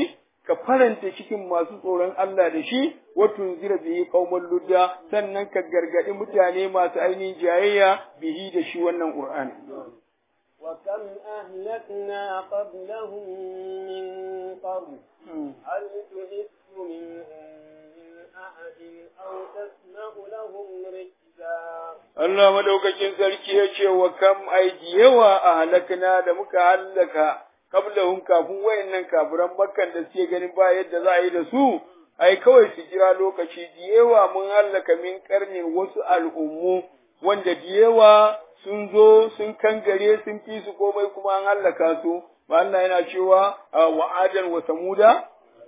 ka faranta cikin masu tsoron Allah da shi wa tunzira bihi qauman ludda sannan ka gargadi mutane masu ainihin jayayya bihi da shi wannan Qur'ani وكم أهلكنا قبلهم من قرن هل تحس منهم من أحد أو تسمع لهم ركزا Allah madaukakin sarki ya ce wa kam aidiyawa a halakna da muka halaka qablahum kafin wayannan kafiran makkan da suke ganin ba yadda za a yi da su ai kawai su jira lokaci diyewa mun halaka min karnin wasu al'ummu wanda diyewa sun zo sun kangare sun fi su komai kuma an hallaka su ba Allah yana cewa wa adan wa samuda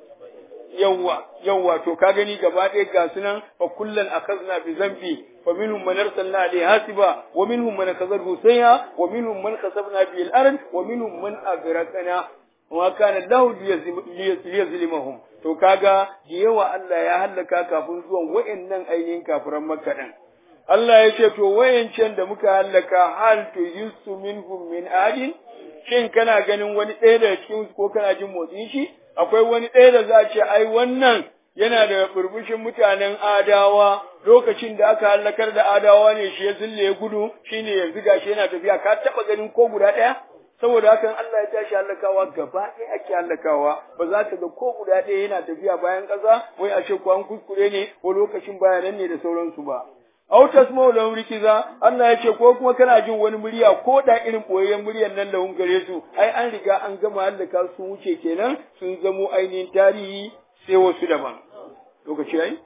yawa to ka gani gaba ɗaya ga sunan fa kullan akhazna bi zambi fa minhum man arsalna alayhi hasiba wa minhum man kazarhu sayya wa minhum man khasabna bi al-ard wa minhum man agraqna wa kana lahu liyazlimahum to kaga diyewa Allah ya hallaka kafin zuwan wayannan ainihin kafiran Makka din Allah ya ce, To, wayancan da muka hallaka hal to yusu minhum min adin, shin kana ganin wani ɗaya daga cikin ko kana jin motsin shi? Akwai wani ɗaya da za a ce, ai, wannan yana da burbushin mutanen adawa, lokacin da aka hallakar da adawa ne shi ya zille ya gudu, shi ne yanzu gashi yana tafiya, ka taɓa ganin ko guda ɗaya? Saboda hakan Allah ya tashi hallakawa gaba ɗaya ake hallakawa, ba za ka ga ko guda ɗaya yana tafiya bayan ƙasa, wai a ce ko an kuskure ne, ko lokacin bayanan ne da sauransu ba. Aw tasma'u lahum rikiza Allah ya ce ko kuma kana jin wani murya ko da irin boyayyen muryar nan lahum gare su ai an riga an gama hallaka su wuce kenan sun zamo ainihin tarihi sai wasu daban lokaci ai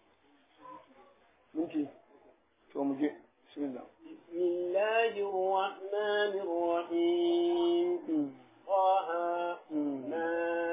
minti to mu je bismillah bismillahir rahmanir rahim طه ما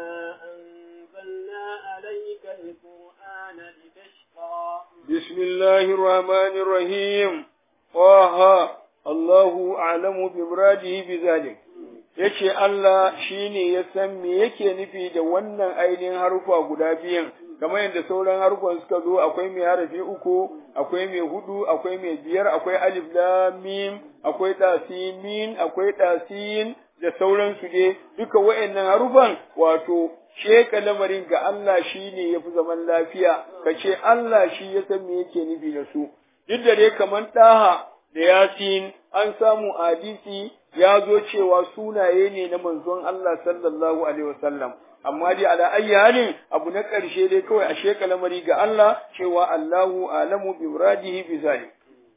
أنزلنا عليك القرآن لتشقى بسم الله الرحمن الرحيم طه الله أعلم بمراده بذلك yace Allah shine ya san me yake nufi da wannan ainihin harufa guda biyan kamar yadda sauran harufan suka zo akwai mai harafi uku akwai mai hudu akwai mai biyar akwai alif lam mim akwai tasin akwai tasin da sauransu dai duka wayannan harufan wato sheka lamarin ga Allah shine yafi zaman lafiya kace Allah shi ya san me yake nufi da su duk da dai kaman daha da yasin an samu hadisi ya zo cewa sunaye ne na manzon Allah sallallahu alaihi wasallam amma dai ala ayyi halin abu na ƙarshe dai kawai a sheka lamari ga Allah cewa Allahu alamu bi muradihi bi zalik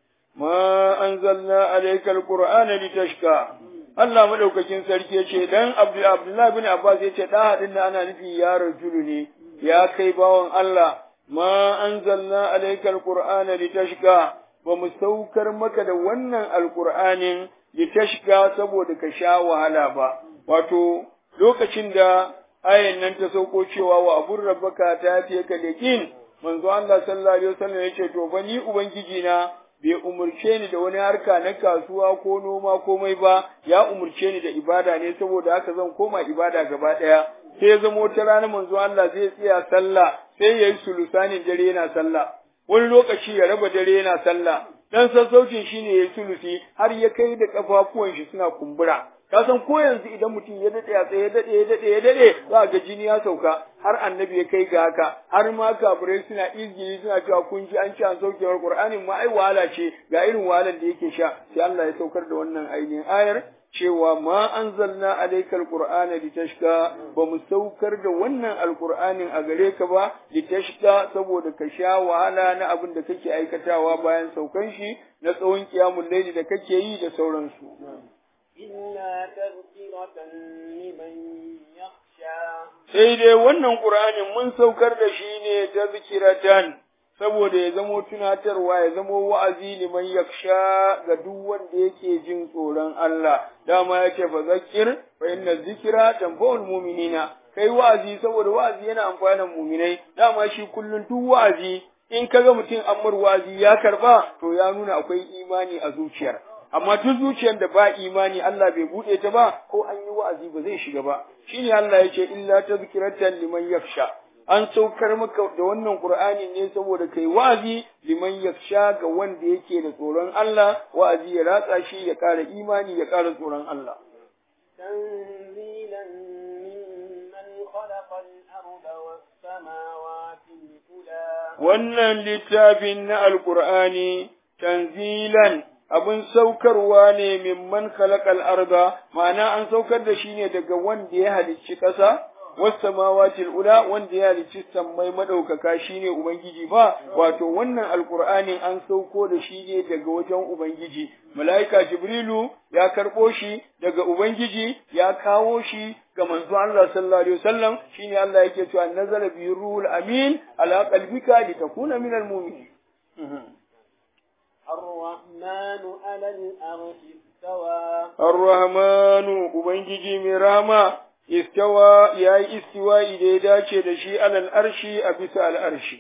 ma anzalna alayka alqur'ana litashqa Allah madaukakin sarki yace dan Abdullah bin Abbas yace da hadin da ana nufi ya rajulu ne ya kai bawon Allah ma anzalna alayka alqur'ana litashqa ba mu saukar maka da wannan alqur'anin litashqa saboda ka sha wahala ba wato lokacin da ayan nan ta sauko cewa wa abur rabbaka ta ce ka lekin manzo Allah sallallahu alaihi wasallam yace to fa ni ubangiji na bai umurce ni da wani harka na kasuwa ko noma komai ba ya umurce ni da ibada ne saboda haka zan koma ibada gaba daya sai ya zama wata rana manzo Allah zai tsaya sallah sai yayi sulusanin dare yana sallah wani lokaci ya raba dare yana sallah dan sassaucin shine yayi sulusi har ya kai da kafafuwan shi suna kumbura ka san ko yanzu idan mutum ya dade ya tsaye ya dade za ga jini ya sauka har annabi ya kai ga haka har ma kafirai suna izgiri suna cewa kun ji an ci an sauke Qur'anin ma ai wahala ce ga irin wahalar da yake sha sai Allah ya saukar da wannan ainihin ayar cewa ma anzalna alaykal qur'ana litashqa ba mu saukar da wannan alqur'anin a gare ka ba litashqa saboda ka sha wahala na abin da kake aikatawa bayan saukan shi na tsawon kiyamul laili da kake yi da sauransu إلا تذكرة لمن يخشى sai dai wannan Qur'anin mun saukar da shi ne ta zikiratan saboda ya zamo tunatarwa ya zamo wa'azi liman yaksha ga duk wanda yake jin tsoron Allah dama yake fa zakir fa inna zikra tanfa'ul mu'minina kai wa'azi saboda wa'azi yana amfanan mu'minai dama shi kullun duk wa'azi in kaga mutum ammar wa'azi ya karba to ya nuna akwai imani a zuciyar amma duk zuciyar da ba imani Allah bai bude ta ba ko an yi wa'azi ba zai shiga ba shine Allah yake illa tazkiratan liman yakhsha an saukar maka da wannan Qur'ani ne saboda kai wa'azi liman yakhsha ga wanda yake da tsoron Allah wa'azi ya ratsa shi ya ƙara imani ya ƙara tsoron Allah تنزيلا ممن خلق الأرض wannan littafin na alqur'ani tanzilan abin saukarwa ne mimman khalaqal arda ma'ana an saukar da shi ne daga wanda ya halicci ƙasa was-samawati ula wanda ya halicci sammai madaukaka shine ubangiji ba wato wannan alqur'anin an sauko da shi ne daga wajen ubangiji malaika jibrilu ya karbo shi daga ubangiji ya kawo shi ga manzo Allah sallallahu alaihi wasallam shine Allah yake cewa nazala bi ruhul amin ala qalbika litakuna minal mu'minin الرحمن على الأرش استوى الرحمن ubangiji mai rahama istawa yayi istiwa'i da ya dace da shi alal arshi a bisa al arshi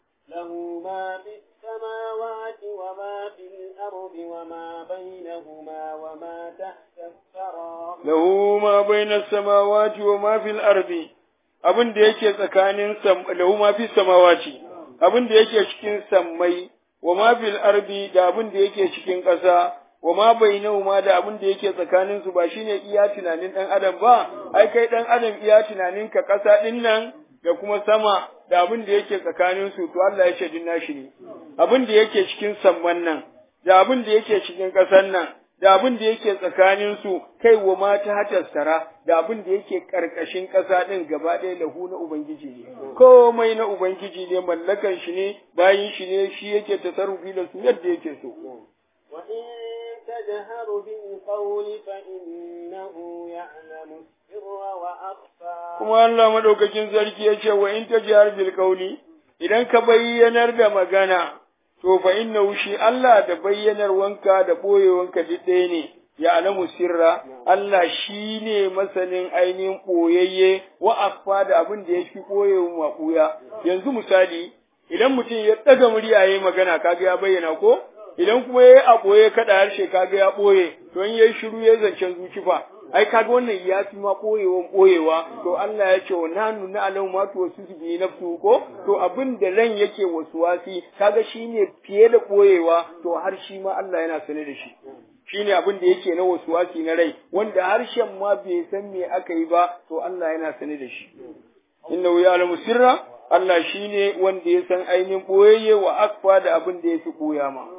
له ما في السماوات وما في الأرض وما بينهما وما تحت الثرى له ما بين السماوات وما في الأرض abin da yake tsakanin lahu ma fi samawati abin da yake cikin sammai wa ma fil ardi da abin da yake cikin ƙasa wa ma bainahuma da abin da yake tsakanin su ba shine iya tunanin dan adam ba ai kai dan adam iya tunanin ka ƙasa din nan da kuma sama da abin da yake tsakanin su to Allah ya ce din nashi ne abin da yake cikin samman nan da abin da yake cikin ƙasar nan da abin da yake tsakanin su kai wa mata hatassara da abin da yake karkashin ƙasa din gaba ɗaya lahu na ubangiji ne komai na ubangiji ne mallakan shi ne bayin shi ne shi yake tasarrufi da su yadda yake so wa in tajharu bil qawli fa innahu ya'lamu sirra wa akhfa kuma Allah madaukakin sarki yace wa in tajhar bil qawli idan ka bayyanar da magana to fa innahu shi Allah da bayyanar wanka da boyewanka duk ɗaya ne ya alamu sirra Allah shi ne masanin ainihin ɓoyayye wa afa da abin da ya fi ɓoyewa maɓuya yanzu misali idan mutum ya ɗaga murya ya yi magana kaga ya bayyana ko idan kuma ya yi a ɓoye kaɗa harshe kaga ya ɓoye to in ya yi shiru ya zancen zuci fa ai kaga wannan ya fi ma ɓoyewa to Allah ya ce wa nanu na alau ma to wasu bi nafsu ko to abin da ran yake wasuwasi kaga shine fiye da ɓoyewa to har shi ma Allah yana sane da shi shine abin da yake na wasuwasi na rai wanda harshen ma bai san me aka yi ba to Allah yana sane da shi innahu ya'lamu sirra Allah shine wanda ya san ainihin ɓoyayye wa akfa da abin da yafi ɓoya ma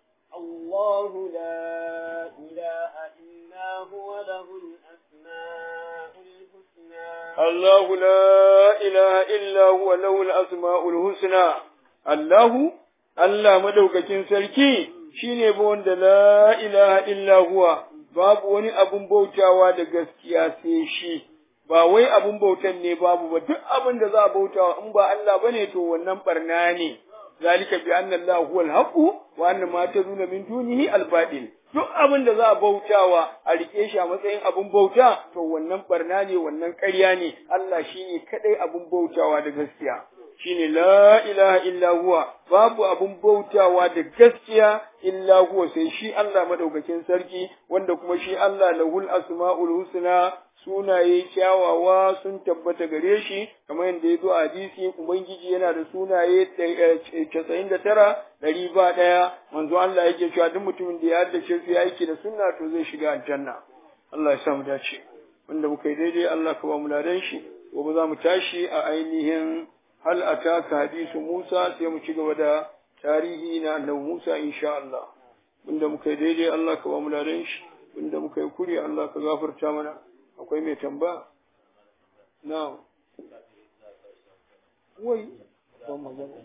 الله لا إله إلا هو له الأسماء الحسنى الله لا إله إلا هو له الأسماء الحسنى الله مدوكاكين sarki shine ba wanda la ilaha illa huwa babu wani abun bautawa da gaskiya sai shi ba wai abun bautan ne babu ba duk abin da za a bautawa in ba Allah bane to wannan barna ne zalika bi anna Allah huwa al-haqq wa anna ma taduna min dunihi al-batil duk abin da za a bautawa a rike shi a matsayin abun bauta to wannan barna ne wannan ƙarya ne Allah shine kadai abun bautawa da gaskiya shine la ilaha illa huwa babu abun bautawa da gaskiya illa huwa sai shi Allah madaukakin sarki wanda kuma shi Allah lahul asmaul husna sunaye kyawawa sun tabbata gare shi kamar yadda ya zo a hadisi ubangiji yana da sunaye 99 ɗari ba ɗaya manzo Allah yake cewa duk mutumin da ya haddace su ya aiki da sunna to zai shiga aljanna Allah ya sa mu dace wanda muka yi daidai Allah ka ba mu ladan shi gobe za mu tashi a ainihin hal ataka hadisu Musa sai mu ci gaba da tarihi na annabi Musa insha Allah wanda muka yi daidai Allah ka ba mu ladan shi wanda muka yi kuri Allah ka gafarta mana akwai mai tambaya na wai ban magana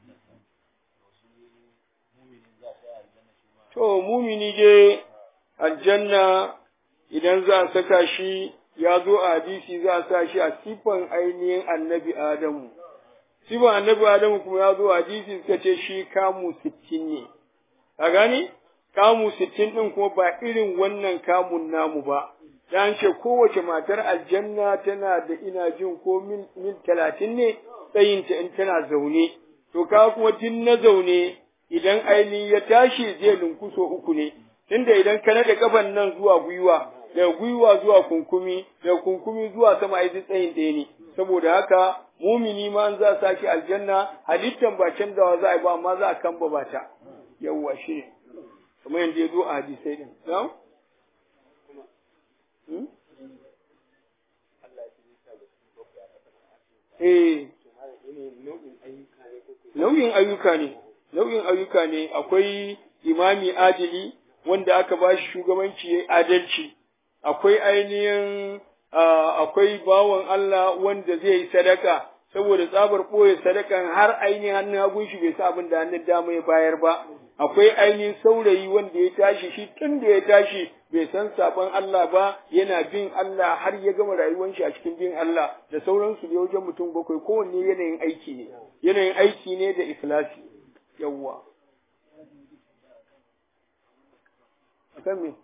to mumini je aljanna idan za a saka shi ya zo a hadisi za a sa shi a sifan ainihin annabi Adamu sifan annabi Adamu kuma ya zo a hadisi suka ce shi kamu 60 ne ka gani kamu 60 din kuma ba irin wannan kamun namu ba dan ce kowace matar aljanna tana da ina jin ko mil 30 ne tsayinta in tana zaune to ka kuma din na zaune idan ainihin ya tashi zai lunkuso 3 ne tunda idan ka nada kafan nan zuwa gwiwa daga gwiwa zuwa kunkumi daga kunkumi zuwa sama ai tsayin ɗaya ne saboda haka mumini ma an za sa shi aljanna halittan ba canzawa za a yi ba amma za a kamba ba ta yawwa shi ne kamar yadda ya zo a hadisai din na'am nau'in ayyuka ne akwai imami adili wanda aka ba shi shugabanci ya adalci, akwai ainihin akwai bawan Allah wanda zai yi sadaka saboda tsabar ɓoye sadakan har ainihin hannun hagun shi bai sa abin da hannun dama ya bayar ba, akwai ainihin saurayi wanda ya tashi shi tun da ya tashi bai san sabon Allah ba yana bin Allah har ya gama rayuwar shi a cikin bin Allah da sauransu da wajen mutum bakwai kowanne yanayin aiki ne da ikhlasi yawwa akan me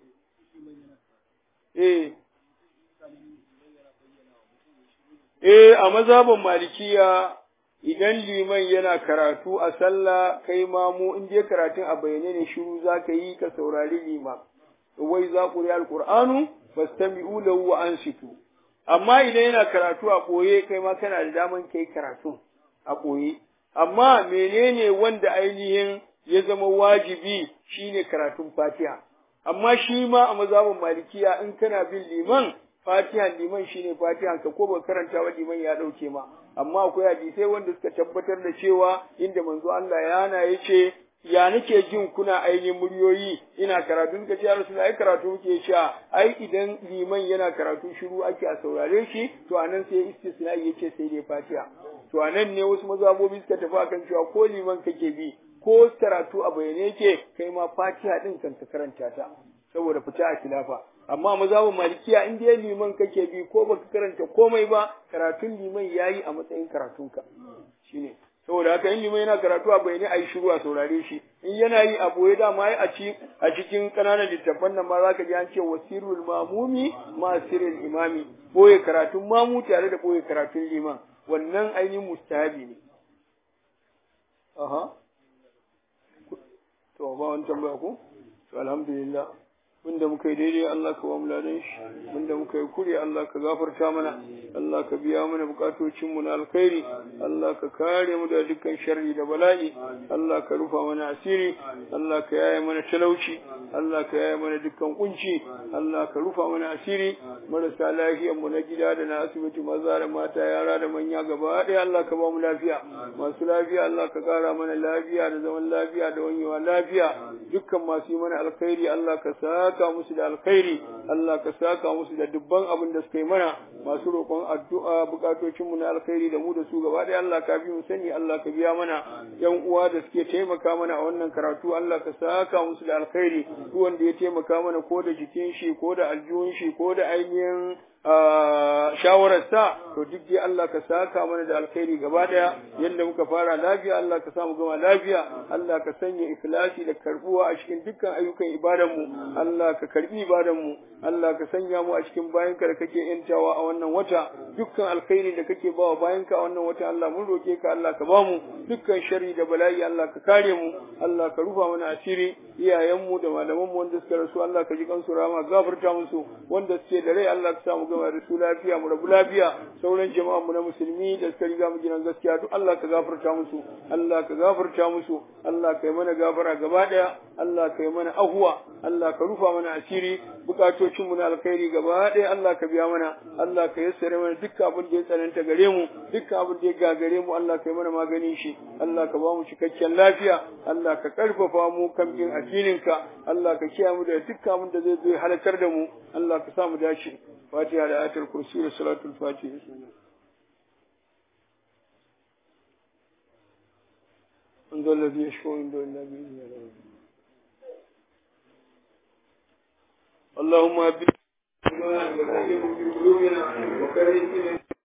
a mazhabin malikiya idan liman yana karatu a sallah kai ma mu in je karatun a bayyane ne shiru zaka yi ka saurari liman wai za ku riyal qur'anu fastami'u lahu wa ansitu amma idan yana karatu a boye kai ma kana da daman kai karatu a boye amma menene wanda ainihin ya zama wajibi shine karatun Fatiha amma shi ma a mazhabin malikiya in kana bin liman Fatiha liman shine Fatiha ka ko ba karanta wa liman ya dauke ma amma akwai hadisai wanda suka tabbatar da cewa inda manzo Allah yana yace ya nake jin kuna ainihin muryoyi ina karatu ka ce Rasulullahi ai karatu muke sha ai idan liman yana karatu shiru ake a saurare shi to anan sai istisna yace sai dai Fatiha to anan ne wasu mazhabobi suka tafi akan cewa ko liman kake bi ko karatu a bayyane yake kai ma Fatiha din kan ka karanta ta saboda fita a khilafa amma mazhabin malikiya in dai liman kake bi ko baka karanta komai ba karatun liman yayi a matsayin karatunka shine saboda haka in liman yana karatu a bayyane ayi shiru a saurare shi in yana yi a boye da mai a cikin kananan littafan nan ma zaka ji an ce wasirul mamumi ma sirrul imami boye karatun mamu tare da boye karatun liman wannan ainihin mustahabi ne aha to ba wani tambaya ko to alhamdulillah wanda muka yi daidai Allah ka ba mu ladan shi wanda muka yi kure Allah ka gafarta mana Allah ka biya mana bukatocin mu na alkhairi Allah ka kare mu da dukkan sharri da bala'i Allah ka rufa mana asiri Allah ka yaye mana talauci Allah ka yaye mana dukkan kunci Allah ka rufa mana asiri marasa lafiyar mu na gida da na asibiti maza da mata yara da manya gaba ɗaya Allah ka ba mu lafiya masu lafiya Allah ka kara mana lafiya da zaman lafiya da wanyewa lafiya dukkan masu yi mana alkhairi Allah ka saka musu da alkhairi Allah ka saka musu da dubban abin da suka yi mana masu roƙon addu'a bukatocin mu na alkhairi da mu da su gaba ɗaya Allah ka bi mu sani Allah ka biya mana yan uwa da suke taimaka mana a wannan karatu Allah ka saka musu da alkhairi duk wanda ya taimaka mana ko da jikin shi ko da aljihun shi ko da ainihin shawararsa to duk dai Allah ka saka mana da alkhairi gaba daya yanda muka fara lafiya Allah ka samu gama lafiya Allah ka sanya ikhlasi da karbuwa a cikin dukkan ayyukan ibadan mu Allah ka karbi ibadan mu Allah ka sanya mu a cikin bayanka da kake yantawa a wannan wata dukkan alkhairi da kake bawa bayanka a wannan wata Allah mun roke ka Allah ka ba mu dukkan sharri da bala'i Allah ka kare mu Allah ka rufa mana asiri iyayen mu da malaman mu wanda suka rasu Allah ka ji kansu rama gafarta musu wanda suke da rai Allah ka samu gama da su lafiya mu rabu lafiya sauran jama'a mu na musulmi da suka riga mu gidan gaskiya duk Allah ka gafarta musu Allah ka gafarta musu Allah ka yi mana gafara gaba daya Allah ka yi mana ahuwa Allah ka rufa mana asiri bukatocin mu na alkhairi gaba daya Allah ka biya mana Allah ka yassare mana dukkan abin da ya tsananta gare mu dukkan abin da ya gagare mu Allah ka yi mana maganin shi Allah ka ba mu cikakken lafiya Allah ka karfafa mu kan bin addininka Allah ka kiyaye mu da dukkan abin da zai zo ya halakar da mu Allah ka sa mu dace Fatiha da ayatul kursi da salatul fatiha عند الذي يشفع عنده إلا بإذنه اللهم أبنا في قلوبنا وكرهنا